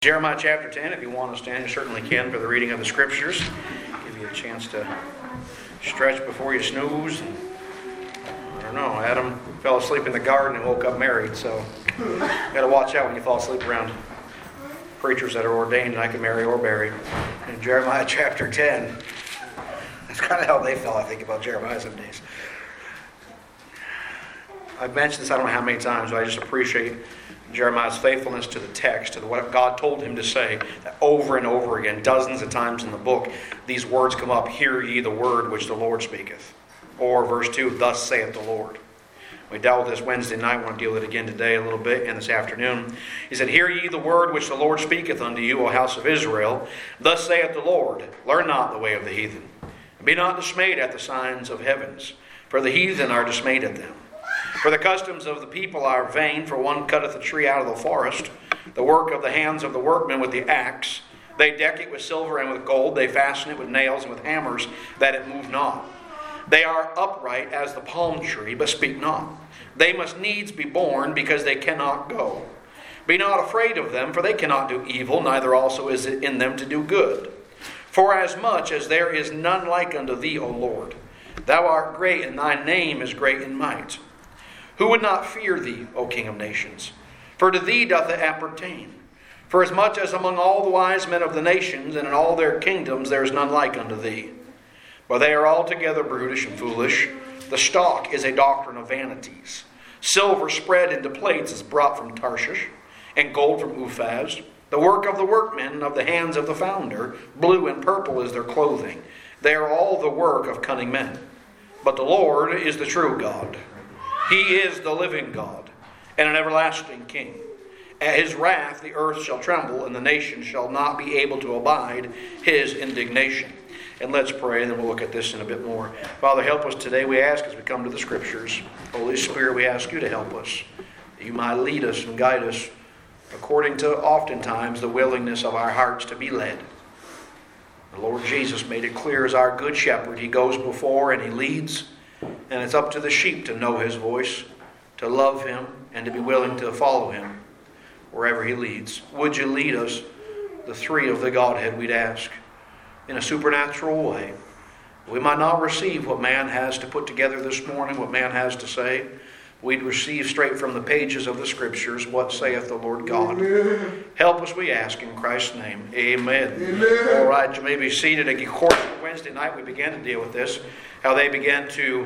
Jeremiah chapter 10, if you want to stand, you certainly can for the reading of the Scriptures. Give you a chance to stretch before you snooze. I don't know, Adam fell asleep in the garden and woke up married, so you got to watch out when you fall asleep around preachers that are ordained, and I can marry or bury. In Jeremiah chapter 10, that's kind of how they felt, I think, about Jeremiah some days. I've mentioned this I don't know how many times, but I just appreciate Jeremiah's faithfulness to the text, to what God told him to say, that over and over again, dozens of times in the book, these words come up, "Hear ye the word which the Lord speaketh." Or verse 2, "Thus saith the Lord." We dealt with this Wednesday night. I want to deal with it again today a little bit and this afternoon. He said, "Hear ye the word which the Lord speaketh unto you, O house of Israel. Thus saith the Lord, learn not the way of the heathen. And be not dismayed at the signs of heavens, for the heathen are dismayed at them. For the customs of the people are vain, for one cutteth a tree out of the forest, the work of the hands of the workmen with the axe. They deck it with silver and with gold, they fasten it with nails and with hammers, that it move not. They are upright as the palm tree, but speak not. They must needs be born, because they cannot go. Be not afraid of them, for they cannot do evil, neither also is it in them to do good. For as much as there is none like unto thee, O Lord, thou art great, and thy name is great in might. Who would not fear thee, O King of nations? For to thee doth it appertain. For as much as among all the wise men of the nations, and in all their kingdoms, there is none like unto thee. For they are altogether brutish and foolish. The stock is a doctrine of vanities. Silver spread into plates is brought from Tarshish, and gold from Uphaz. The work of the workmen of the hands of the founder. Blue and purple is their clothing. They are all the work of cunning men. But the Lord is the true God. He is the living God, and an everlasting King. At his wrath the earth shall tremble, and the nations shall not be able to abide his indignation. And let's pray, and then we'll look at this in a bit more. Father, help us today, we ask, as we come to the Scriptures. Holy Spirit, we ask you to help us, that you might lead us and guide us according to, oftentimes, the willingness of our hearts to be led. The Lord Jesus made it clear as our good shepherd. He goes before and he leads. And it's up to the sheep to know his voice, to love him, and to be willing to follow him wherever he leads. Would you lead us, the three of the Godhead, we'd ask, in a supernatural way. We might not receive what man has to put together this morning, what man has to say. We'd receive straight from the pages of the Scriptures, what saith the Lord God. Amen. Help us, we ask, in Christ's name. Amen. Amen. All right, you may be seated. Of course, Wednesday night we began to deal with this, how they began to...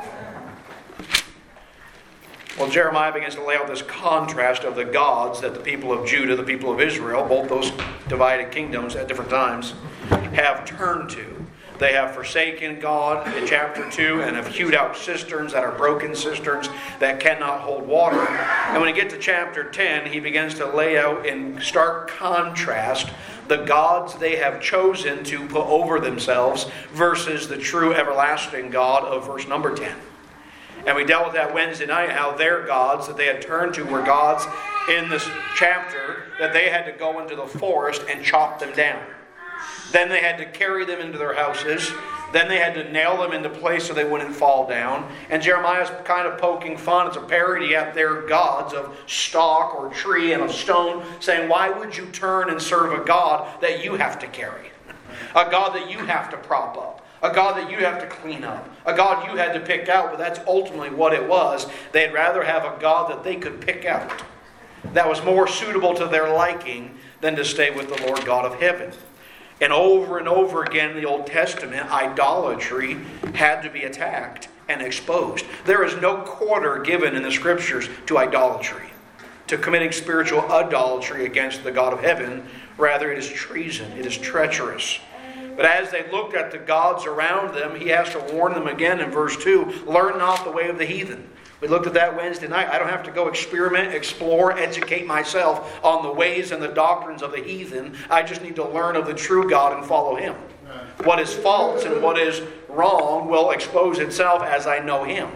Well, Jeremiah begins to lay out this contrast of the gods that the people of Judah, the people of Israel, both those divided kingdoms at different times, have turned to. They have forsaken God in chapter 2 and have hewed out cisterns that are broken cisterns that cannot hold water. And when you get to chapter 10, he begins to lay out in stark contrast the gods they have chosen to put over themselves versus the true everlasting God of verse number 10. And we dealt with that Wednesday night, how their gods that they had turned to were gods in this chapter that they had to go into the forest and chop them down. Then they had to carry them into their houses. Then they had to nail them into place so they wouldn't fall down. And Jeremiah's kind of poking fun. It's a parody at their gods of stalk or tree and of stone, saying, why would you turn and serve a God that you have to carry? A God that you have to prop up. A God that you have to clean up. A God you had to pick out, but that's ultimately what it was. They'd rather have a God that they could pick out, that was more suitable to their liking than to stay with the Lord God of heaven. And over again in the Old Testament, idolatry had to be attacked and exposed. There is no quarter given in the Scriptures to idolatry, to committing spiritual idolatry against the God of heaven. Rather, it is treason. It is treacherous. But as they looked at the gods around them, he has to warn them again in verse 2, learn not the way of the heathen. We looked at that Wednesday night. I don't have to go experiment, explore, educate myself on the ways and the doctrines of the heathen. I just need to learn of the true God and follow him. What is false and what is wrong will expose itself as I know him.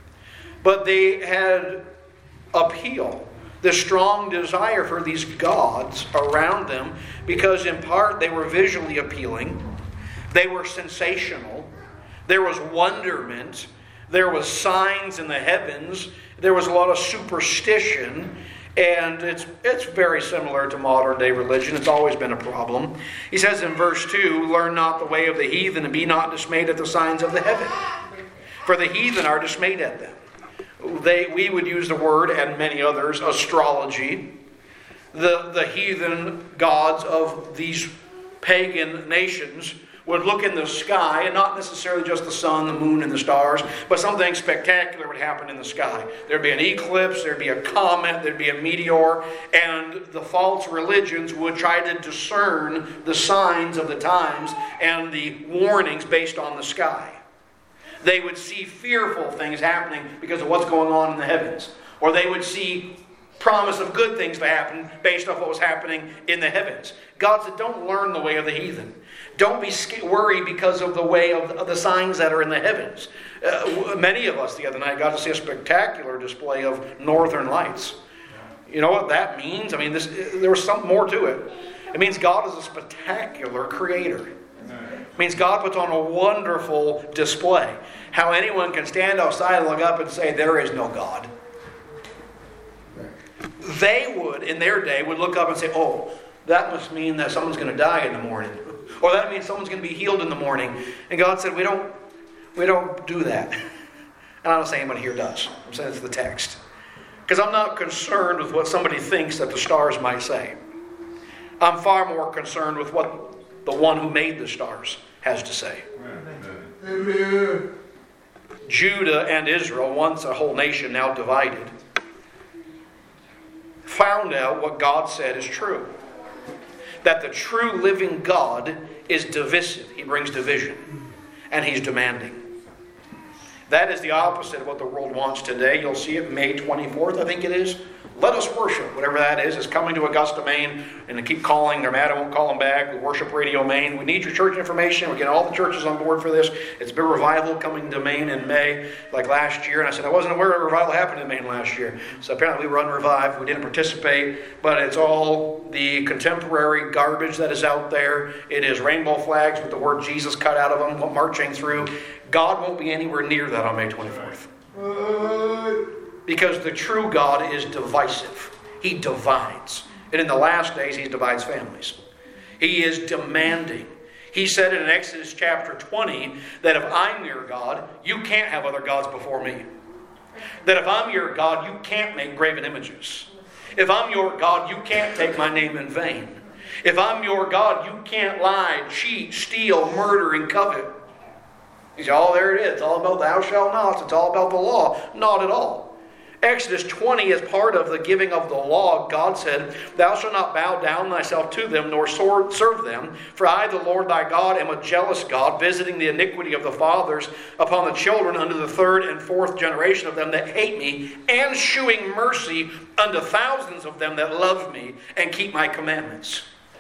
But they had appeal, the strong desire for these gods around them, because in part they were visually appealing. They were sensational. There was wonderment. There was signs in the heavens. There was a lot of superstition. And it's very similar to modern day religion. It's always been a problem. He says in verse 2, learn not the way of the heathen, and be not dismayed at the signs of the heaven. For the heathen are dismayed at them. We would use the word, and many others, astrology. The heathen gods of these pagan nations would look in the sky, and not necessarily just the sun, the moon, and the stars, but something spectacular would happen in the sky. There'd be an eclipse, there'd be a comet, there'd be a meteor, and the false religions would try to discern the signs of the times and the warnings based on the sky. They would see fearful things happening because of what's going on in the heavens. Or they would see promise of good things to happen based off what was happening in the heavens. God said, don't learn the way of the heathen. Don't be worried because of the way of the signs that are in the heavens. Many of us the other night got to see a spectacular display of northern lights. You know what that means? I mean, there was something more to it. It means God is a spectacular creator. It means God puts on a wonderful display. How anyone can stand outside and look up and say, there is no God. They would, in their day, would look up and say, oh, that must mean that someone's going to die in the morning. Or that means someone's going to be healed in the morning. And God said, we don't do that. And I'm not saying anybody here does. I'm saying it's the text. Because I'm not concerned with what somebody thinks that the stars might say. I'm far more concerned with what the one who made the stars has to say. Amen. Judah and Israel, once a whole nation, now divided, found out what God said is true. That the true living God is divisive. He brings division. And He's demanding. That is the opposite of what the world wants today. You'll see it May 24th, I think it is. Let us worship, whatever that is coming to Augusta, Maine, and they keep calling. They're mad I won't call them back. We worship Radio Maine. We need your church information. We're getting all the churches on board for this. It's been revival coming to Maine in May, like last year. And I said, I wasn't aware a revival happened in Maine last year. So apparently we were unrevived. We didn't participate. But it's all the contemporary garbage that is out there. It is rainbow flags with the word Jesus cut out of them, marching through. God won't be anywhere near that on May 24th. Because the true God is divisive. He divides. And in the last days, He divides families. He is demanding. He said in Exodus chapter 20 that if I'm your God, you can't have other gods before me. That if I'm your God, you can't make graven images. If I'm your God, you can't take my name in vain. If I'm your God, you can't lie, cheat, steal, murder, and covet. He said, oh, there it is. It's all about thou shalt not. It's all about the law. Not at all. Exodus 20 is part of the giving of the law. God said, thou shalt not bow down thyself to them, nor serve them. For I, the Lord thy God, am a jealous God, visiting the iniquity of the fathers upon the children unto the third and fourth generation of them that hate me, and shewing mercy unto thousands of them that love me and keep my commandments.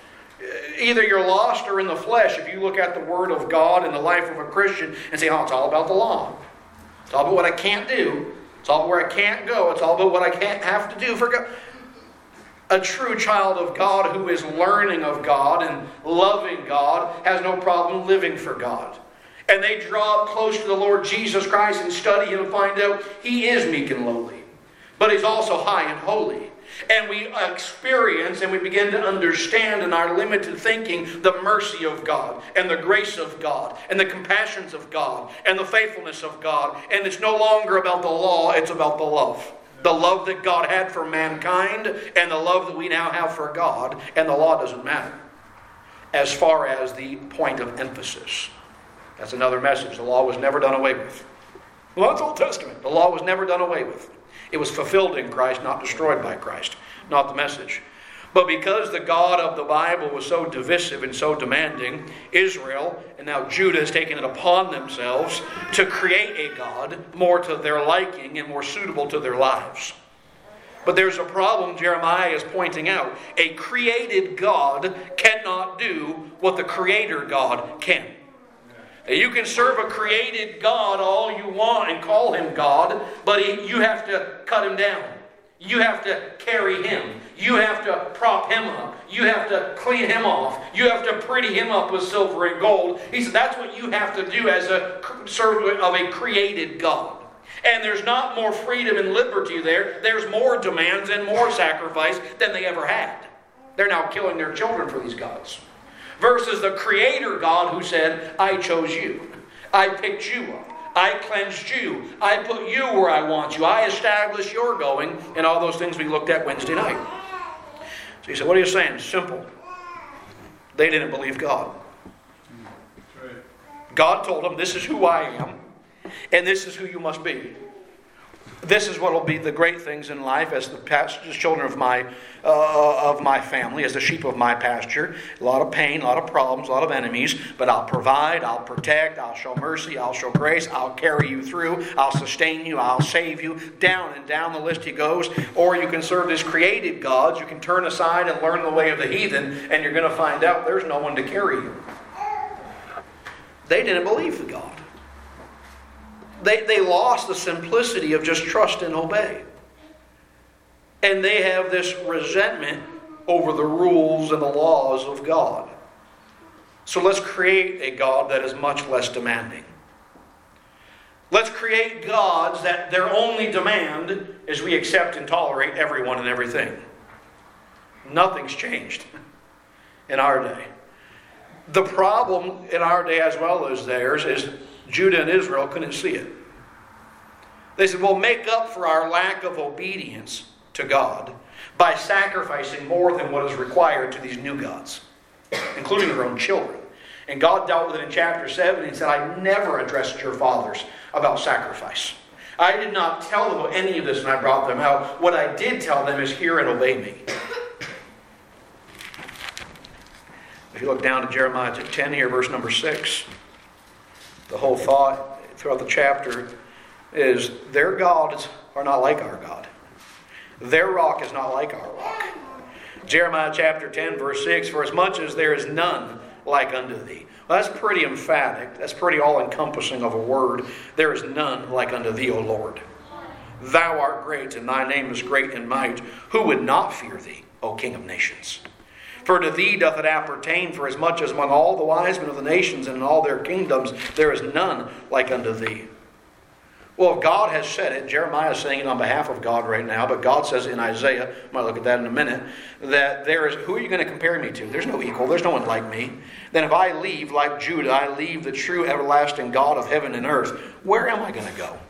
Either you're lost or in the flesh if you look at the Word of God in the life of a Christian and say, oh, it's all about the law. It's all about what I can't do. It's all about where I can't go. It's all about what I can't have to do for God. A true child of God who is learning of God and loving God has no problem living for God. And they draw close to the Lord Jesus Christ and study Him and find out He is meek and lowly. But He's also high and holy. And we experience and we begin to understand in our limited thinking the mercy of God and the grace of God and the compassions of God and the faithfulness of God. And it's no longer about the law, it's about the love. The love that God had for mankind and the love that we now have for God. And the law doesn't matter as far as the point of emphasis. That's another message. The law was never done away with. Well, that's Old Testament. The law was never done away with. It was fulfilled in Christ, not destroyed by Christ. Not the message. But because the God of the Bible was so divisive and so demanding, Israel, and now Judah, has taken it upon themselves to create a God more to their liking and more suitable to their lives. But there's a problem Jeremiah is pointing out. A created God cannot do what the Creator God can. You can serve a created God all you want and call Him God, but you have to cut Him down. You have to carry Him. You have to prop Him up. You have to clean Him off. You have to pretty Him up with silver and gold. He said that's what you have to do as a servant of a created God. And there's not more freedom and liberty there. There's more demands and more sacrifice than they ever had. They're now killing their children for these gods. Versus the Creator God who said, I chose you. I picked you up. I cleansed you. I put you where I want you. I established your going. And all those things we looked at Wednesday night. So you said, what are you saying? Simple. They didn't believe God. God told them, this is who I am. And this is who you must be. This is what will be the great things in life as the children of my family, as the sheep of my pasture. A lot of pain, a lot of problems, a lot of enemies. But I'll provide, I'll protect, I'll show mercy, I'll show grace, I'll carry you through, I'll sustain you, I'll save you. Down and down the list he goes. Or you can serve this created gods. You can turn aside and learn the way of the heathen. And you're going to find out there's no one to carry you. They didn't believe the God. They lost the simplicity of just trust and obey. And they have this resentment over the rules and the laws of God. So let's create a God that is much less demanding. Let's create gods that their only demand is we accept and tolerate everyone and everything. Nothing's changed in our day. The problem in our day as well as theirs is Judah and Israel couldn't see it. They said, we'll make up for our lack of obedience to God by sacrificing more than what is required to these new gods, including their own children. And God dealt with it in chapter 7 and said, I never addressed your fathers about sacrifice. I did not tell them any of this when I brought them out. What I did tell them is hear and obey me. If you look down to Jeremiah 10 here, verse number 6, the whole thought throughout the chapter is their gods are not like our God. Their rock is not like our rock. Jeremiah chapter 10, verse 6, for as much as there is none like unto thee. Well, that's pretty emphatic. That's pretty all-encompassing of a word. There is none like unto thee, O Lord. Thou art great, and thy name is great in might. Who would not fear thee, O King of nations? For to thee doth it appertain, for as much as among all the wise men of the nations and in all their kingdoms, there is none like unto thee. Well, God has said it. Jeremiah is saying it on behalf of God right now, but God says in Isaiah, I might look at that in a minute, that there is, who are you going to compare me to? There's no equal. There's no one like me. Then if I leave, like Judah, I leave the true everlasting God of heaven and earth, where am I going to go?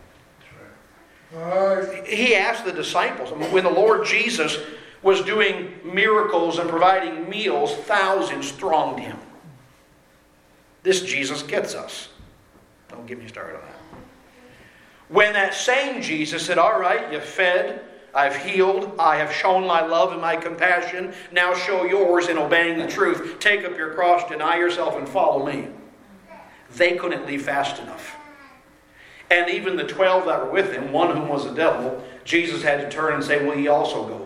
He asked the disciples, when the Lord Jesus was doing miracles and providing meals, thousands thronged him. This Jesus gets us. Don't get me started on that. When that same Jesus said, all right, you've fed, I've healed, I have shown my love and my compassion, now show yours in obeying the truth. Take up your cross, deny yourself, and follow me. They couldn't leave fast enough. And even the 12 that were with him, one of whom was a devil, Jesus had to turn and say, will ye also go away?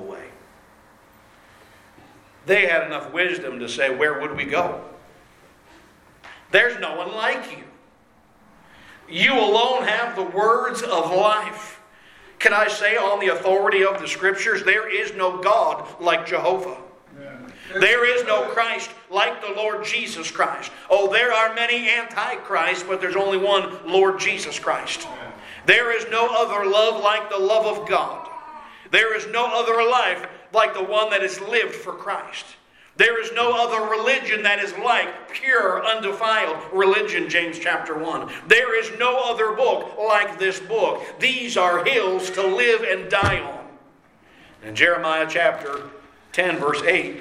They had enough wisdom to say, where would we go? There's no one like you. You alone have the words of life. Can I say on the authority of the Scriptures, there is no God like Jehovah. Yeah. There is no Christ like the Lord Jesus Christ. Oh, there are many antichrists, but there's only one Lord Jesus Christ. Yeah. There is no other love like the love of God. There is no other life like the one that is lived for Christ. There is no other religion that is like pure, undefiled religion, James chapter 1. There is no other book like this book. These are hills to live and die on. In Jeremiah chapter 10, verse 8,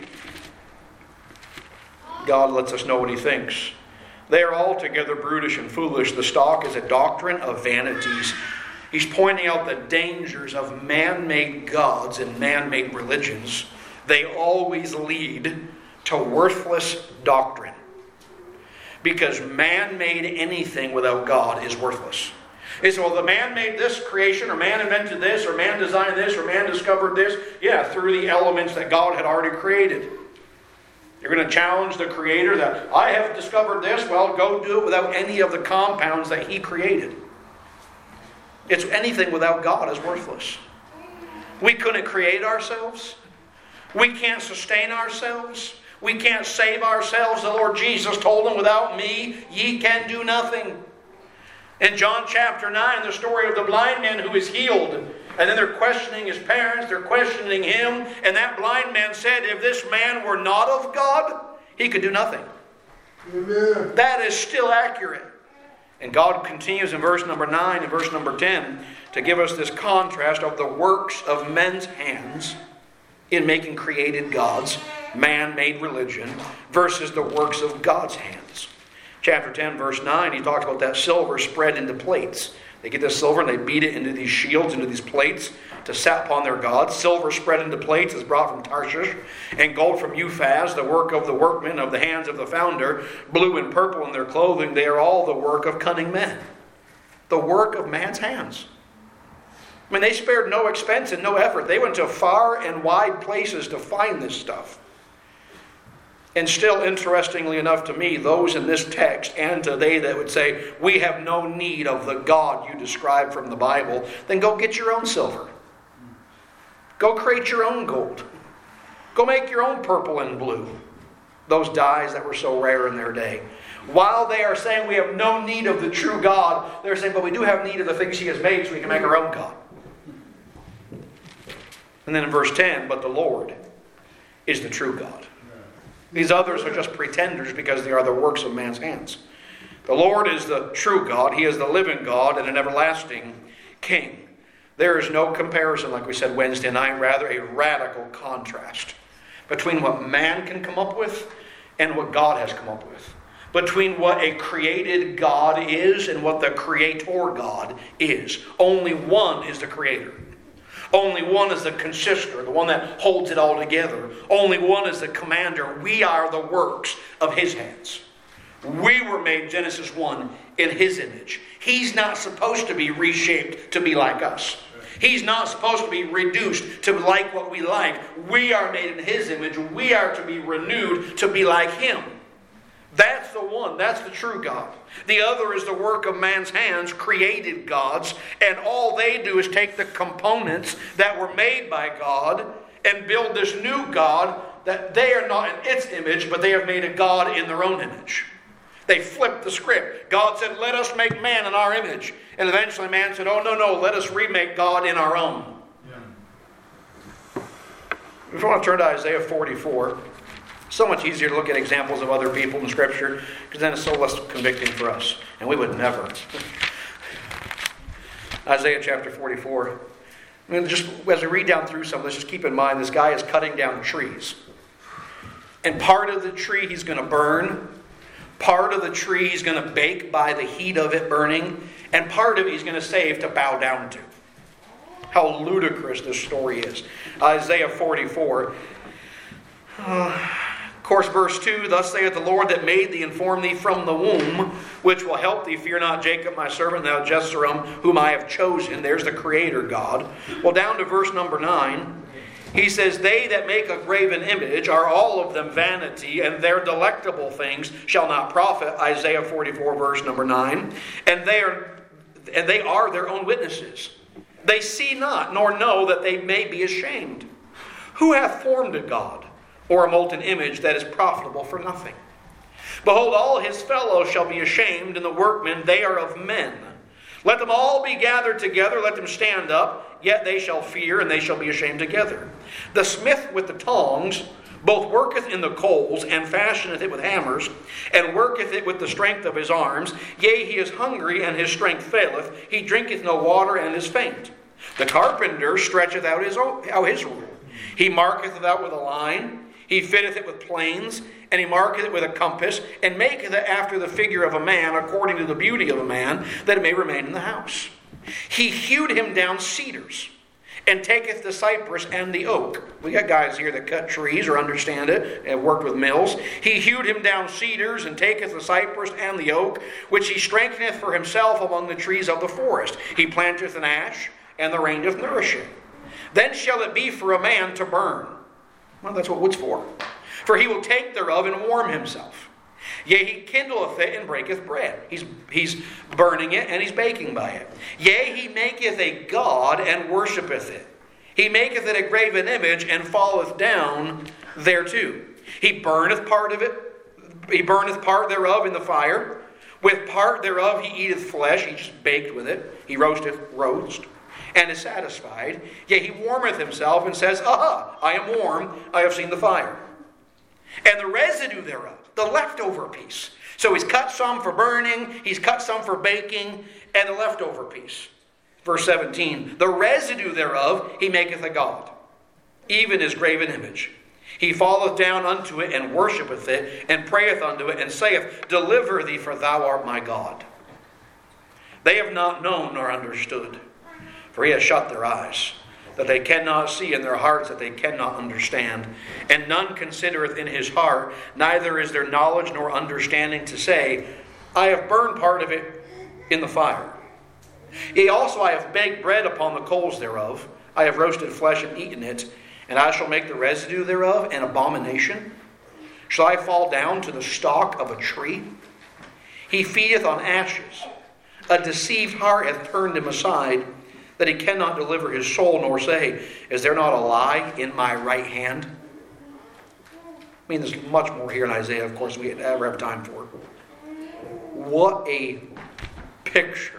God lets us know what he thinks. They are altogether brutish and foolish. The stock is a doctrine of vanities. He's pointing out the dangers of man-made gods and man-made religions. They always lead to worthless doctrine. Because man made anything without God is worthless. He said, well, the man made this creation, or man invented this, or man designed this, or man discovered this. Yeah, through the elements that God had already created. You're going to challenge the Creator that, I have discovered this. Well, go do it without any of the compounds that He created. It's anything without God is worthless. We couldn't create ourselves. We can't sustain ourselves. We can't save ourselves. The Lord Jesus told them, without me, ye can do nothing. In John chapter 9, the story of the blind man who is healed. And then they're questioning his parents, they're questioning him. And that blind man said, if this man were not of God, he could do nothing. Amen. That is still accurate. And God continues in verse number 9 and verse number 10 to give us this contrast of the works of men's hands in making created gods, man-made religion, versus the works of God's hands. Chapter 10, verse 9, he talks about that silver spread into plates. They get this silver and they beat it into these shields, into these plates to set upon their gods. Silver spread into plates is brought from Tarshish, and gold from Uphaz, the work of the workmen of the hands of the founder. Blue and purple in their clothing, they are all the work of cunning men. The work of man's hands. I mean, they spared no expense and no effort. They went to far and wide places to find this stuff. And still, interestingly enough to me, those in this text and to they that would say, we have no need of the God you describe from the Bible, then go get your own silver. Go create your own gold. Go make your own purple and blue. Those dyes that were so rare in their day. While they are saying we have no need of the true God, they're saying, but we do have need of the things He has made so we can make our own God. And then in verse 10, but the Lord is the true God. These others are just pretenders because they are the works of man's hands. The Lord is the true God. He is the living God and an everlasting King. There is no comparison, like we said Wednesday night, rather a radical contrast between what man can come up with and what God has come up with. Between what a created God is and what the Creator God is. Only one is the Creator. Only one is the consister, the one that holds it all together. Only one is the commander. We are the works of His hands. We were made, Genesis 1, in His image. He's not supposed to be reshaped to be like us. He's not supposed to be reduced to like what we like. We are made in His image. We are to be renewed to be like Him. That's the one. That's the true God. The other is the work of man's hands, created gods, and all they do is take the components that were made by God and build this new God that they are not in its image, but they have made a God in their own image. They flipped the script. God said, let us make man in our image. And eventually man said, oh, no, let us remake God in our own. Yeah. If you want to turn to Isaiah 44, so much easier to look at examples of other people in Scripture, because then it's so less convicting for us. And we would never. Isaiah chapter 44. I mean, just as we read down through some of this, just keep in mind this guy is cutting down trees. And part of the tree he's going to burn. Part of the tree he's going to bake by the heat of it burning. And part of it he's going to save to bow down to. How ludicrous this story is. Isaiah 44. Of course, verse 2, thus saith the Lord that made thee and formed thee from the womb, which will help thee. Fear not, Jacob, my servant, thou Jeshurun, whom I have chosen. There's the Creator God. Well, down to verse number 9, he says, they that make a graven image are all of them vanity, and their delectable things shall not profit. Isaiah 44, verse number 9. And they are their own witnesses. They see not, nor know that they may be ashamed. Who hath formed a God? Or a molten image that is profitable for nothing. Behold, all his fellows shall be ashamed, and the workmen, they are of men. Let them all be gathered together, let them stand up, yet they shall fear, and they shall be ashamed together. The smith with the tongs both worketh in the coals, and fashioneth it with hammers, and worketh it with the strength of his arms. Yea, he is hungry, and his strength faileth. He drinketh no water, and is faint. The carpenter stretcheth out his rule. He marketh it out with a line. He fitteth it with planes, and he marketh it with a compass, and maketh it after the figure of a man, according to the beauty of a man, that it may remain in the house. He hewed him down cedars, and taketh the cypress and the oak. We got guys here that cut trees or understand it, and worked with mills. He hewed him down cedars, and taketh the cypress and the oak, which he strengtheneth for himself among the trees of the forest. He planteth an ash, and the rain doth nourish it. Then shall it be for a man to burn. Well, that's what wood's for. For he will take thereof and warm himself. Yea, he kindleth it and breaketh bread. He's burning it and he's baking by it. Yea, he maketh a god and worshipeth it. He maketh it a graven image and falleth down thereto. He burneth part of it. He burneth part thereof in the fire. With part thereof he eateth flesh, he just baked with it. He roasteth roast, and is satisfied. Yea, he warmeth himself and says, Aha, I am warm, I have seen the fire. And the residue thereof, the leftover piece. So he's cut some for burning, he's cut some for baking, and the leftover piece. Verse 17, the residue thereof he maketh a god, even his graven image. He falleth down unto it, and worshippeth it, and prayeth unto it, and saith, Deliver thee, for thou art my God. They have not known nor understood, for he has shut their eyes, that they cannot see, in their hearts that they cannot understand. And none considereth in his heart, neither is there knowledge nor understanding to say, I have burned part of it in the fire. Yea, also I have baked bread upon the coals thereof. I have roasted flesh and eaten it, and I shall make the residue thereof an abomination. Shall I fall down to the stalk of a tree? He feedeth on ashes. A deceived heart hath turned him aside, that he cannot deliver his soul, nor say, Is there not a lie in my right hand? I mean, there's much more here in Isaiah, of course, we never have time for it. What a picture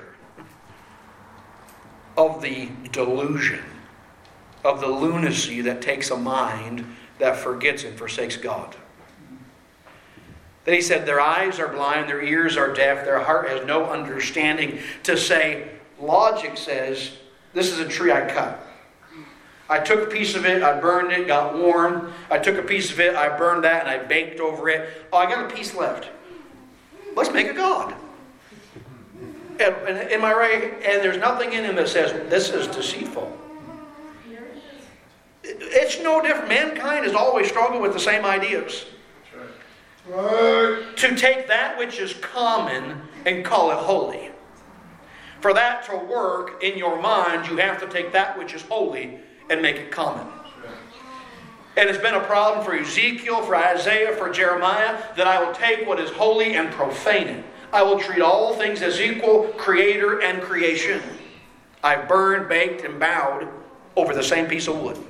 of the delusion, of the lunacy that takes a mind that forgets and forsakes God. That he said, their eyes are blind, their ears are deaf, their heart has no understanding. To say, logic says, this is a tree I cut. I took a piece of it, I burned it, got warm. I took a piece of it, I burned that, and I baked over it. Oh, I got a piece left. Let's make a god. And am I right? And there's nothing in him that says, this is deceitful. It's no different. Mankind has always struggled with the same ideas. Right. To take that which is common and call it holy. For that to work in your mind, you have to take that which is holy and make it common. And it's been a problem for Ezekiel, for Isaiah, for Jeremiah, that I will take what is holy and profane it. I will treat all things as equal, creator and creation. I burned, baked, and bowed over the same piece of wood.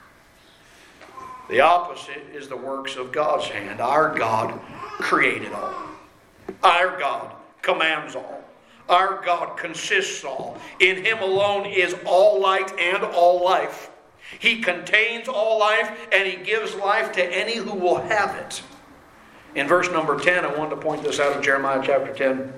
The opposite is the works of God's hand. Our God created all. Our God commands all. Our God consists all. In Him alone is all light and all life. He contains all life, and He gives life to any who will have it. In verse number 10, I wanted to point this out of Jeremiah chapter 10.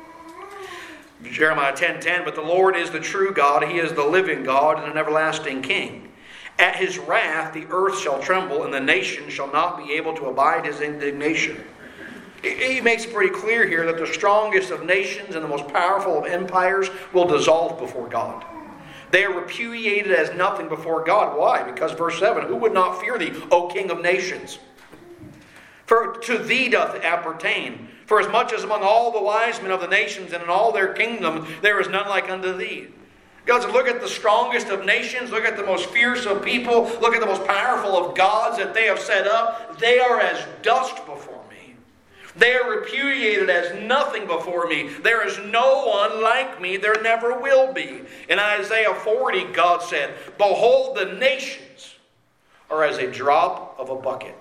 Jeremiah 10:10, but the Lord is the true God. He is the living God and an everlasting King. At His wrath the earth shall tremble, and the nation shall not be able to abide His indignation. He makes it pretty clear here that the strongest of nations and the most powerful of empires will dissolve before God. They are repudiated as nothing before God. Why? Because verse 7, who would not fear thee, O King of nations? For to thee doth it appertain. For as much as among all the wise men of the nations and in all their kingdoms, there is none like unto thee. God said, look at the strongest of nations, look at the most fierce of people, look at the most powerful of gods that they have set up. They are as dust before me. They are repudiated as nothing before me. There is no one like me, there never will be. In Isaiah 40, God said, behold, the nations are as a drop of a bucket,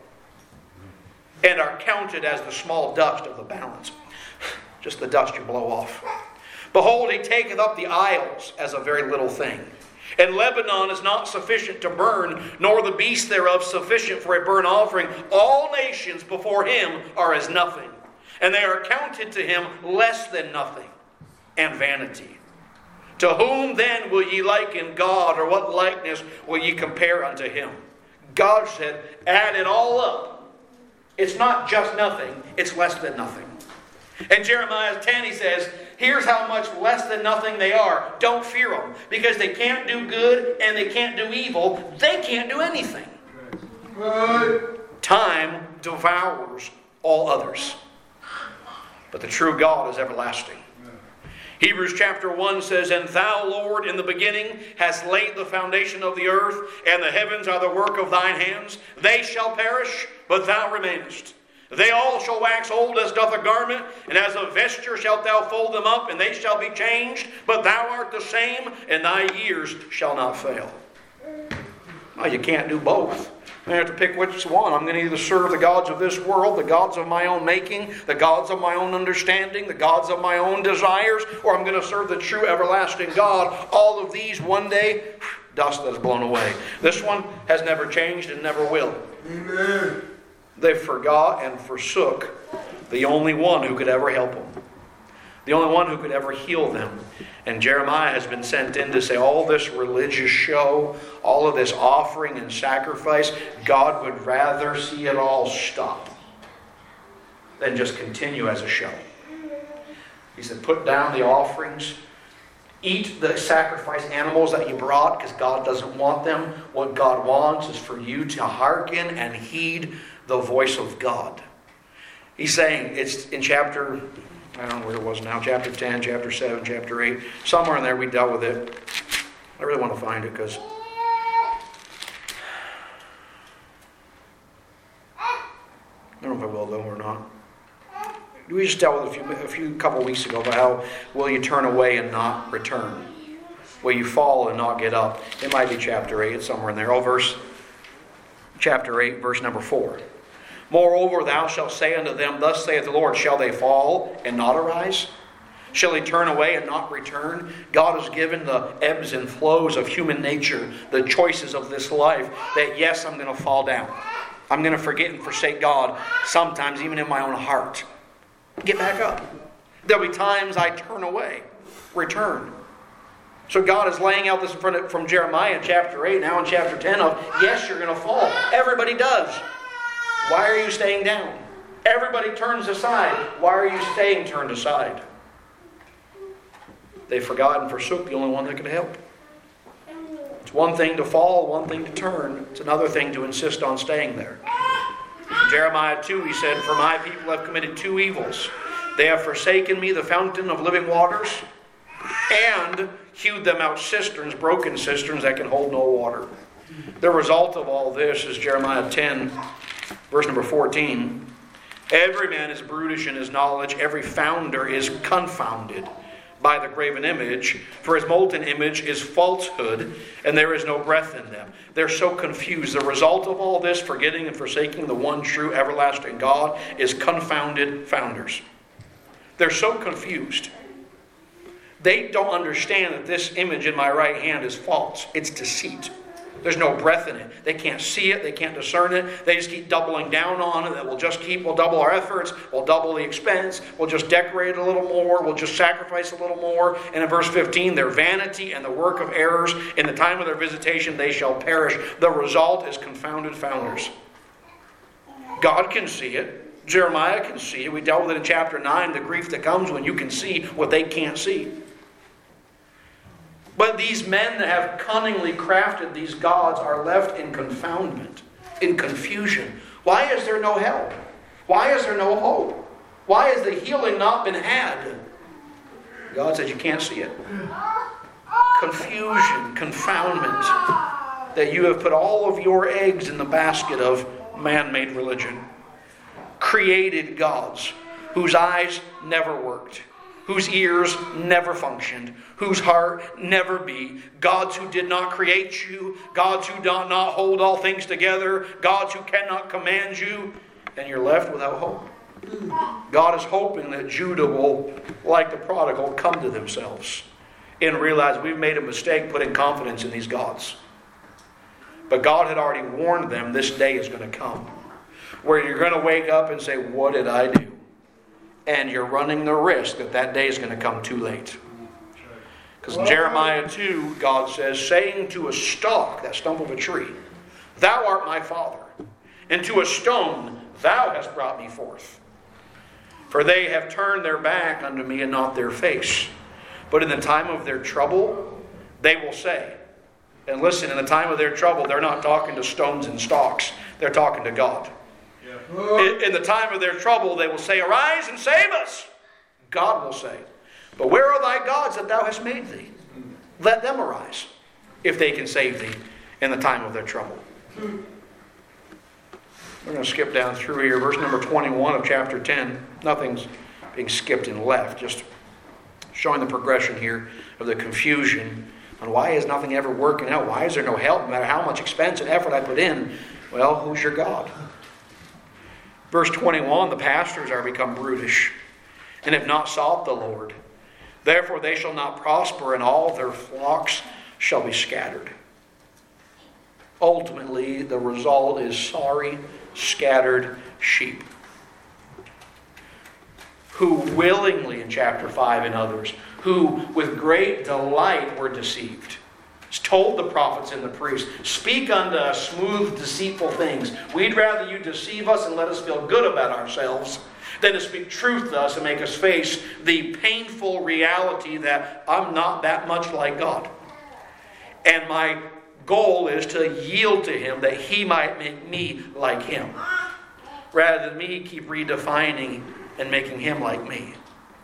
and are counted as the small dust of the balance. Just the dust you blow off. Behold, He taketh up the isles as a very little thing. And Lebanon is not sufficient to burn, nor the beasts thereof sufficient for a burnt offering. All nations before Him are as nothing, and they are counted to Him less than nothing, and vanity. To whom then will ye liken God, or what likeness will ye compare unto Him? God said, add it all up. It's not just nothing, it's less than nothing. In Jeremiah 10, he says, here's how much less than nothing they are. Don't fear them, because they can't do good and they can't do evil. They can't do anything. Time devours all others. But the true God is everlasting. Hebrews chapter 1 says, and thou, Lord, in the beginning hast laid the foundation of the earth, and the heavens are the work of thine hands. They shall perish, but thou remainest. They all shall wax old as doth a garment, and as a vesture shalt thou fold them up, and they shall be changed. But thou art the same, and thy years shall not fail. Well, you can't do both. I have to pick which one. I'm going to either serve the gods of this world, the gods of my own making, the gods of my own understanding, the gods of my own desires, or I'm going to serve the true everlasting God. All of these one day, dust that is blown away. This one has never changed and never will. Amen. They forgot and forsook the only one who could ever help them. The only one who could ever heal them. And Jeremiah has been sent in to say all this religious show, all of this offering and sacrifice, God would rather see it all stop than just continue as a show. He said, put down the offerings, eat the sacrifice animals that you brought because God doesn't want them. What God wants is for you to hearken and heed the voice of God. He's saying, it's in chapter, I don't know where it was now, chapter 10, chapter 7, chapter 8. Somewhere in there we dealt with it. I really want to find it because I don't know if I will though or not. We just dealt with it a couple weeks ago about how will you turn away and not return? Will you fall and not get up? It might be chapter 8. It's somewhere in there. Chapter 8, verse number 4. Moreover, thou shalt say unto them, thus saith the Lord, shall they fall and not arise? Shall they turn away and not return? God has given the ebbs and flows of human nature, the choices of this life, that yes, I'm going to fall down. I'm going to forget and forsake God, sometimes even in my own heart. Get back up. There'll be times I turn away, return. So God is laying out this in front of from Jeremiah in chapter 8, now in chapter 10 of, yes, you're going to fall. Everybody does. Why are you staying down? Everybody turns aside. Why are you staying turned aside? They forgot and forsook the only one that could help. It's one thing to fall, one thing to turn. It's another thing to insist on staying there. In Jeremiah 2, he said, for my people have committed two evils. They have forsaken me, the fountain of living waters, and hewed them out cisterns, broken cisterns that can hold no water. The result of all this is Jeremiah 10, verse number 14. Every man is brutish in his knowledge. Every founder is confounded by the graven image. For his molten image is falsehood, and there is no breath in them. They're so confused. The result of all this, forgetting and forsaking the one true everlasting God, is confounded founders. They're so confused. They don't understand that this image in my right hand is false. It's deceit. There's no breath in it. They can't see it. They can't discern it. They just keep doubling down on it. That we'll double our efforts. We'll double the expense. We'll just decorate a little more. We'll just sacrifice a little more. And in verse 15, their vanity and the work of errors, in the time of their visitation, they shall perish. The result is confounded founders. God can see it. Jeremiah can see it. We dealt with it in chapter 9, the grief that comes when you can see what they can't see. But these men that have cunningly crafted these gods are left in confoundment, in confusion. Why is there no help? Why is there no hope? Why has the healing not been had? God says you can't see it. Confusion, confoundment, that you have put all of your eggs in the basket of man-made religion. Created gods whose eyes never worked, whose ears never functioned, whose heart never beat, gods who did not create you, gods who do not hold all things together, gods who cannot command you, and you're left without hope. God is hoping that Judah will, like the prodigal, come to themselves and realize we've made a mistake putting confidence in these gods. But God had already warned them this day is going to come, where you're going to wake up and say, what did I do? And you're running the risk that that day is going to come too late. Because in Jeremiah 2, God says, saying to a stalk, that stump of a tree, thou art my father, and to a stone thou hast brought me forth. For they have turned their back unto me and not their face. But in the time of their trouble, they will say, and listen, in the time of their trouble, they're not talking to stones and stalks. They're talking to God. In the time of their trouble, they will say, arise and save us. God will say, but where are thy gods that thou hast made thee? Let them arise, if they can save thee in the time of their trouble. We're going to skip down through here. Verse number 21 of chapter 10. Nothing's being skipped and left. Just showing the progression here of the confusion on why is nothing ever working out? Why is there no help? No matter how much expense and effort I put in, Well, who's your God? Verse 21, the pastors are become brutish and have not sought the Lord. Therefore they shall not prosper, and all their flocks shall be scattered. Ultimately, the result is sorry, scattered sheep, who willingly, in chapter 5 and others, who with great delight were deceived. It's told the prophets and the priests, speak unto us smooth, deceitful things. We'd rather you deceive us and let us feel good about ourselves than to speak truth to us and make us face the painful reality that I'm not that much like God. And my goal is to yield to Him that He might make me like Him, rather than me keep redefining and making Him like me.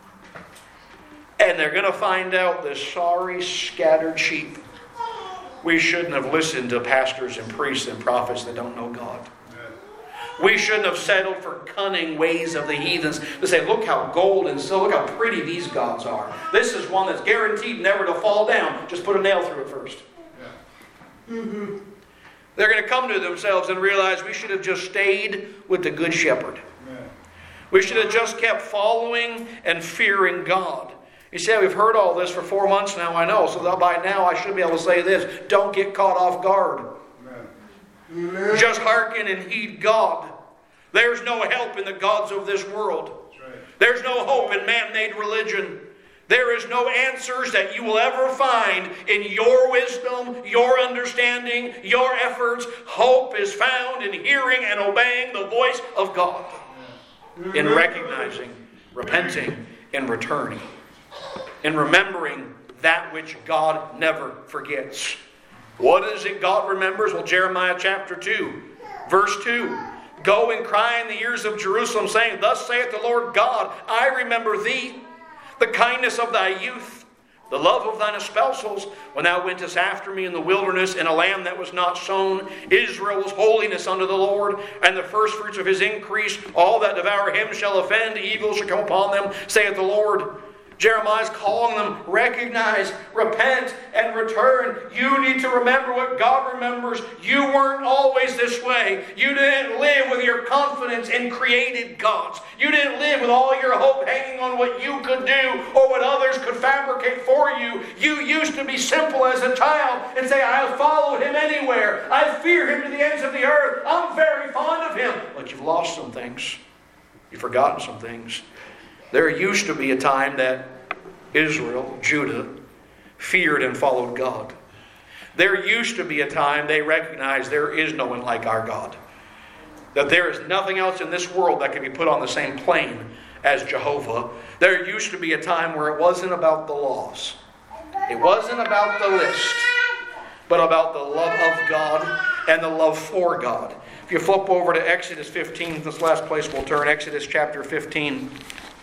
And they're going to find out, this sorry, scattered sheep, we shouldn't have listened to pastors and priests and prophets that don't know God. We shouldn't have settled for cunning ways of the heathens to say, look how gold and silver, look how pretty these gods are. This is one that's guaranteed never to fall down. Just put a nail through it first. Mm-hmm. They're going to come to themselves and realize we should have just stayed with the Good Shepherd. We should have just kept following and fearing God. You say, we've heard all this for 4 months now, I know. So that by now I should be able to say this. Don't get caught off guard. Amen. Just hearken and heed God. There's no help in the gods of this world. Right. There's no hope in man-made religion. There is no answers that you will ever find in your wisdom, your understanding, your efforts. Hope is found in hearing and obeying the voice of God. In recognizing, repenting, and returning. In remembering that which God never forgets. What is it God remembers? Well, Jeremiah chapter 2, verse 2. Go and cry in the ears of Jerusalem, saying, thus saith the Lord God, I remember thee, the kindness of thy youth, the love of thine espousals, when thou wentest after me in the wilderness in a land that was not sown. Israel was holiness unto the Lord, and the firstfruits of his increase. All that devour him shall offend, evil shall come upon them, saith the Lord. Jeremiah's calling them, recognize, repent, and return. You need to remember what God remembers. You weren't always this way. You didn't live with your confidence in created gods. You didn't live with all your hope hanging on what you could do or what others could fabricate for you. You used to be simple as a child and say, I'll follow him anywhere. I fear him to the ends of the earth. I'm very fond of him. But you've lost some things. You've forgotten some things. There used to be a time that Israel, Judah, feared and followed God. There used to be a time they recognized there is no one like our God. That there is nothing else in this world that can be put on the same plane as Jehovah. There used to be a time where it wasn't about the laws. It wasn't about the list, but about the love of God and the love for God. If you flip over to Exodus 15, this last place we'll turn, Exodus chapter 15.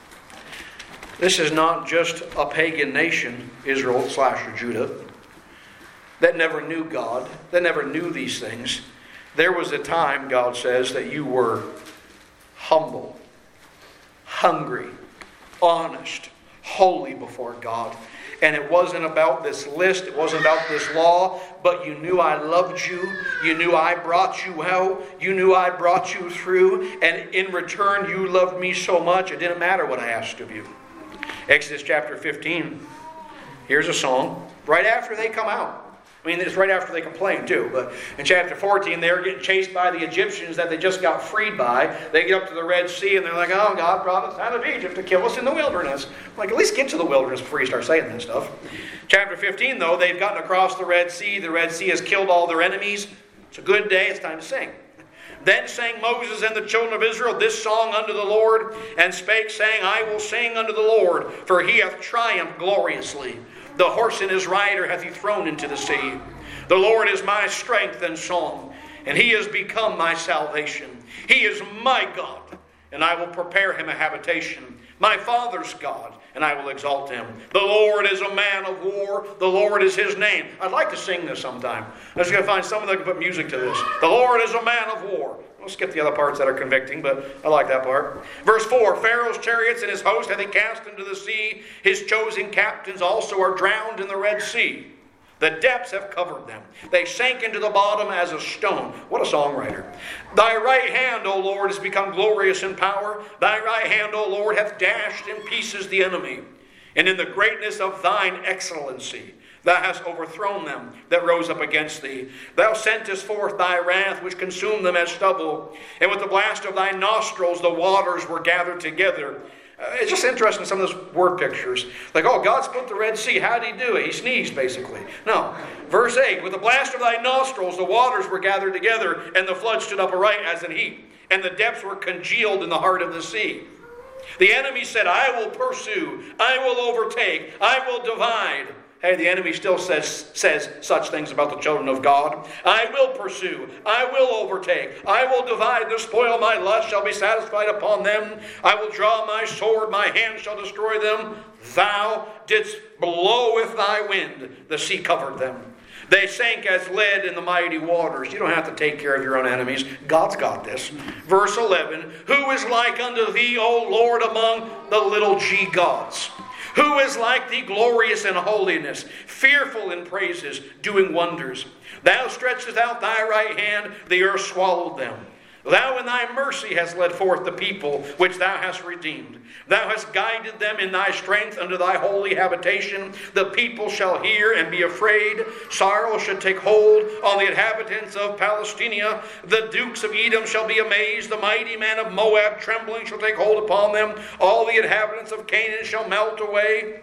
This is not just a pagan nation, Israel / Judah, that never knew God, that never knew these things. There was a time, God says, that you were humble, hungry, honest, holy before God. And it wasn't about this list, it wasn't about this law, but you knew I loved you. You knew I brought you out. You knew I brought you through. And in return, you loved me so much, it didn't matter what I asked of you. Exodus chapter 15, here's a song right after they come out. I mean, it's right after they complain too. But in chapter 14, they're getting chased by the Egyptians that they just got freed by. They get up to the Red Sea and they're like, oh, God brought us out of Egypt to kill us in the wilderness. I'm like, at least get to the wilderness before you start saying that stuff. Chapter 15, though, they've gotten across the Red Sea. The Red Sea has killed all their enemies. It's a good day. It's time to sing. Then sang Moses and the children of Israel this song unto the Lord, and spake, saying, I will sing unto the Lord, for he hath triumphed gloriously. The horse and his rider hath he thrown into the sea. The Lord is my strength and song, and he has become my salvation. He is my God, and I will prepare him a habitation. My father's God, and I will exalt him. The Lord is a man of war. The Lord is his name. I'd like to sing this sometime. I'm just going to find someone that can put music to this. The Lord is a man of war. We'll skip the other parts that are convicting, but I like that part. Verse 4, Pharaoh's chariots and his host hath he cast into the sea. His chosen captains also are drowned in the Red Sea. The depths have covered them. They sank into the bottom as a stone. What a songwriter. Thy right hand, O Lord, has become glorious in power. Thy right hand, O Lord, hath dashed in pieces the enemy. And in the greatness of thine excellency, thou hast overthrown them that rose up against thee. Thou sentest forth thy wrath, which consumed them as stubble. And with the blast of thy nostrils, the waters were gathered together. It's just interesting, some of those word pictures. Like, oh, God split the Red Sea. How did he do it? He sneezed, basically. No. Verse 8, with the blast of thy nostrils, the waters were gathered together, and the flood stood up aright as an heap, and the depths were congealed in the heart of the sea. The enemy said, I will pursue, I will overtake, I will divide. Hey, the enemy still says such things about the children of God. I will pursue, I will overtake, I will divide the spoil, my lust shall be satisfied upon them. I will draw my sword, my hand shall destroy them. Thou didst blow with thy wind, the sea covered them. They sank as lead in the mighty waters. You don't have to take care of your own enemies. God's got this. Verse 11, who is like unto thee, O Lord, among the little g gods? Who is like thee, glorious in holiness, fearful in praises, doing wonders? Thou stretchest out thy right hand, the earth swallowed them. Thou in thy mercy hast led forth the people which thou hast redeemed. Thou hast guided them in thy strength unto thy holy habitation. The people shall hear and be afraid. Sorrow shall take hold on the inhabitants of Palestina. The dukes of Edom shall be amazed. The mighty man of Moab trembling shall take hold upon them. All the inhabitants of Canaan shall melt away.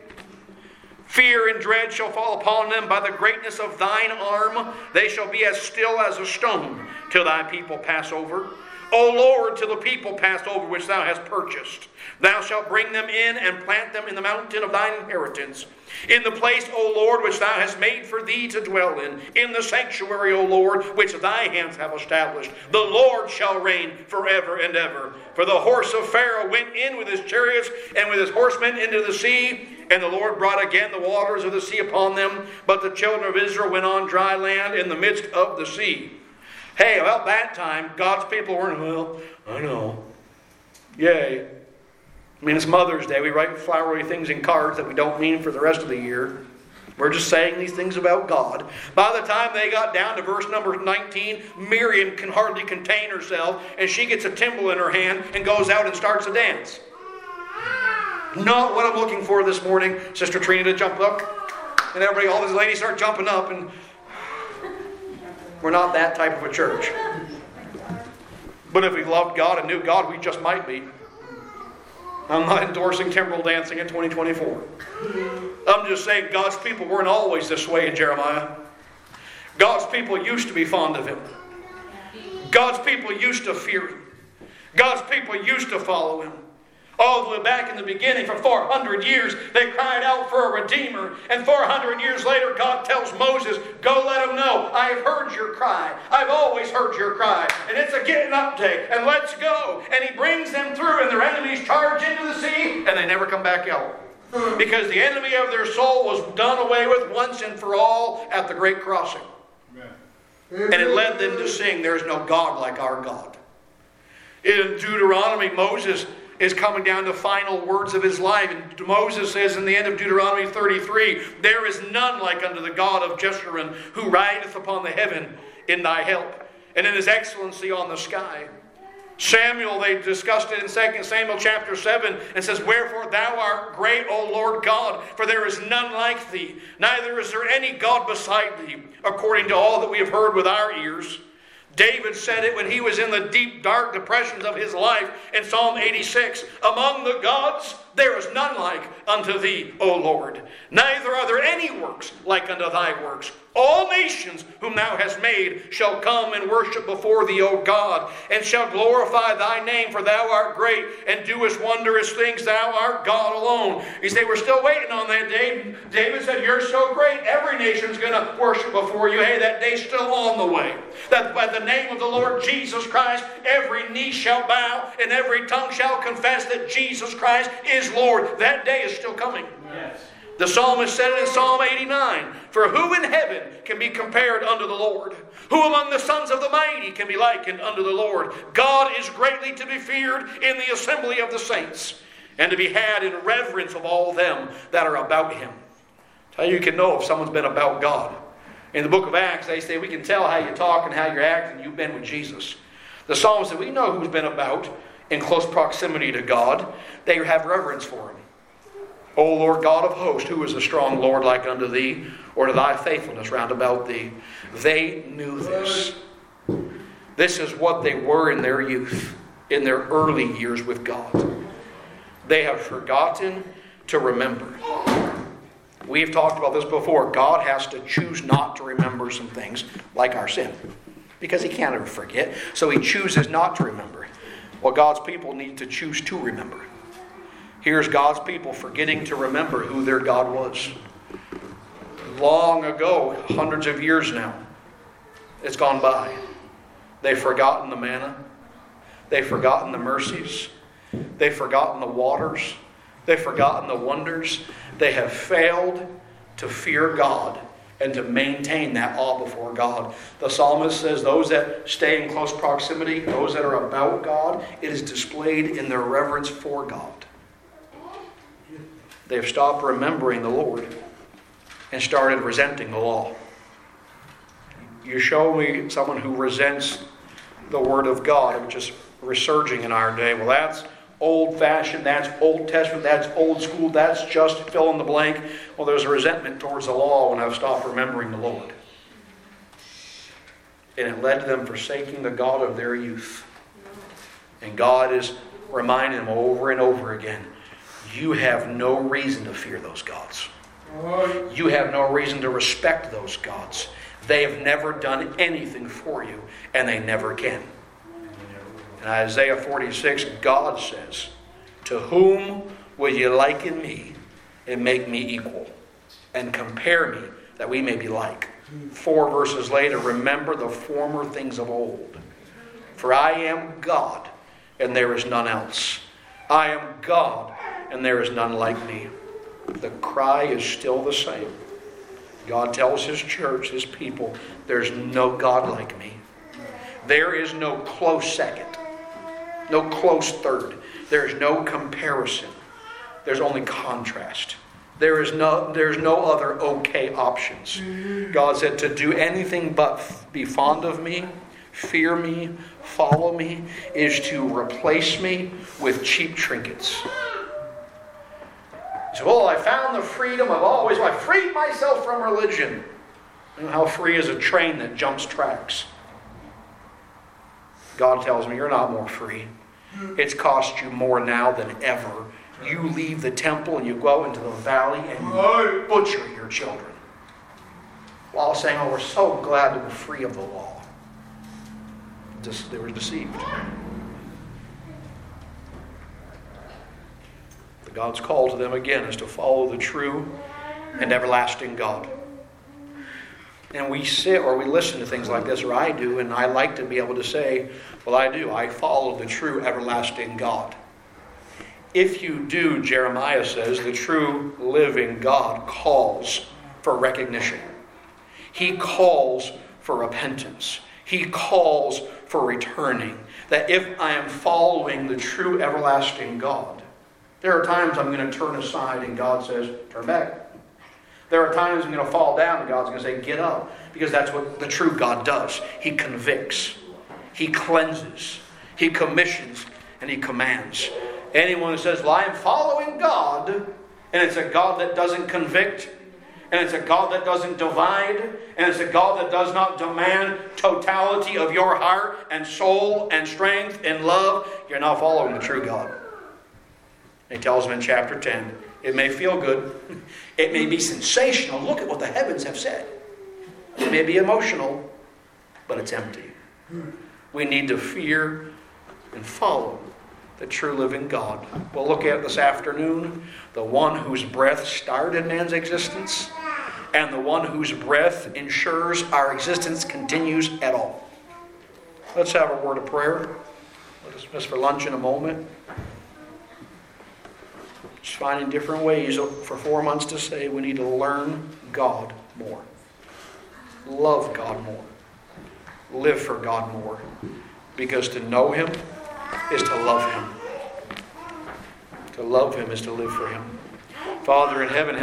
Fear and dread shall fall upon them by the greatness of thine arm. They shall be as still as a stone till thy people pass over. O Lord, till the people pass over which thou hast purchased. Thou shalt bring them in and plant them in the mountain of thine inheritance. In the place, O Lord, which thou hast made for thee to dwell in the sanctuary, O Lord, which thy hands have established. The Lord shall reign forever and ever. For the horse of Pharaoh went in with his chariots and with his horsemen into the sea, and the Lord brought again the waters of the sea upon them. But the children of Israel went on dry land in the midst of the sea. Hey, about that time, God's people weren't, well, I know. Yay. I mean, it's Mother's Day. We write flowery things in cards that we don't mean for the rest of the year. We're just saying these things about God. By the time they got down to verse number 19, Miriam can hardly contain herself, and she gets a timbrel in her hand and goes out and starts a dance. Not what I'm looking for this morning. Sister Trina to jump up, and everybody, all these ladies start jumping up, and we're not that type of a church. But if we loved God and knew God, we just might be. I'm not endorsing timbrel dancing in 2024. I'm just saying God's people weren't always this way in Jeremiah. God's people used to be fond of Him. God's people used to fear Him. God's people used to follow Him. All the way back in the beginning, for 400 years, they cried out for a Redeemer. And 400 years later, God tells Moses, go let them know, I have heard your cry. I've always heard your cry. And it's a getting up day. And let's go. And He brings them through, and their enemies charge into the sea, and they never come back out. Because the enemy of their soul was done away with once and for all at the great crossing. Amen. And it led them to sing, there's no God like our God. In Deuteronomy, Moses is coming down to final words of his life. And Moses says in the end of Deuteronomy 33, there is none like unto the God of Jeshurun, who rideth upon the heaven in thy help, and in his excellency on the sky. Samuel, they discussed it in 2 Samuel chapter 7, and says, wherefore thou art great, O Lord God, for there is none like thee, neither is there any God beside thee, according to all that we have heard with our ears. David said it when he was in the deep, dark depressions of his life in Psalm 86. Among the gods, there is none like unto thee, O Lord. Neither are there any works like unto thy works. All nations whom thou hast made shall come and worship before thee, O God, and shall glorify thy name, for thou art great, and doest wondrous things. Thou art God alone. You say, we're still waiting on that day. David said, you're so great, every nation's going to worship before you. Hey, that day's still on the way. That by the name of the Lord Jesus Christ, every knee shall bow, and every tongue shall confess that Jesus Christ is Lord. That day is still coming. Yes. The psalmist said it in Psalm 89, for who in heaven can be compared unto the Lord? Who among the sons of the mighty can be likened unto the Lord? God is greatly to be feared in the assembly of the saints, and to be had in reverence of all them that are about Him. That's how you can know if someone's been about God. In the book of Acts, they say, we can tell how you talk and how you're acting. You've been with Jesus. The psalmist said, we know who's been about in close proximity to God. They have reverence for him. O Lord God of hosts, who is a strong Lord like unto thee, or to thy faithfulness round about thee? They knew this. This is what they were in their youth, in their early years with God. They have forgotten to remember. We've talked about this before. God has to choose not to remember some things, like our sin, because he can't ever forget. So he chooses not to remember. Well, God's people need to choose to remember. Here's God's people forgetting to remember who their God was. Long ago, hundreds of years now, it's gone by. They've forgotten the manna. They've forgotten the mercies. They've forgotten the waters. They've forgotten the wonders. They have failed to fear God and to maintain that awe before God. The psalmist says those that stay in close proximity, those that are about God, it is displayed in their reverence for God. They've stopped remembering the Lord and started resenting the law. You show me someone who resents the Word of God, which is resurging in our day. Well, that's old-fashioned, that's Old Testament, that's old school, that's just fill in the blank. Well, there's a resentment towards the law when I've stopped remembering the Lord. And it led to them forsaking the God of their youth. And God is reminding them over and over again, you have no reason to fear those gods. You have no reason to respect those gods. They have never done anything for you, and they never can. In Isaiah 46, God says, to whom will you liken me and make me equal, and compare me that we may be like? 4 verses later, remember the former things of old. For I am God, and there is none else. I am God, and there is none like me. The cry is still the same. God tells his church, his people, there's no God like me. There is no close second. No close third. There is no comparison. There's only contrast. There's no other okay options. God said to do anything but be fond of me, fear me, follow me, is to replace me with cheap trinkets. So, well, I found the freedom I freed myself from religion. You know how free is a train that jumps tracks? God tells me you're not more free. It's cost you more now than ever. You leave the temple and you go into the valley and you butcher your children. While saying, oh, we're so glad to be free of the law. They were deceived. God's call to them again is to follow the true and everlasting God. And we sit or we listen to things like this, or I do, and I like to be able to say, well, I do. I follow the true everlasting God. If you do, Jeremiah says, the true living God calls for recognition. He calls for repentance. He calls for returning. That if I am following the true everlasting God, there are times I'm going to turn aside and God says, turn back. There are times I'm going to fall down and God's going to say, get up. Because that's what the true God does. He convicts. He cleanses. He commissions. And he commands. Anyone who says, well, I'm following God, and it's a God that doesn't convict, and it's a God that doesn't divide, and it's a God that does not demand totality of your heart and soul and strength and love, you're not following the true God. He tells him in chapter 10, it may feel good. It may be sensational. Look at what the heavens have said. It may be emotional, but it's empty. We need to fear and follow the true living God. We'll look at it this afternoon. The one whose breath started man's existence and the one whose breath ensures our existence continues at all. Let's have a word of prayer. We'll dismiss for lunch in a moment. Just finding different ways for 4 months to say we need to learn God more. Love God more. Live for God more. Because to know Him is to love Him. To love Him is to live for Him. Father in heaven,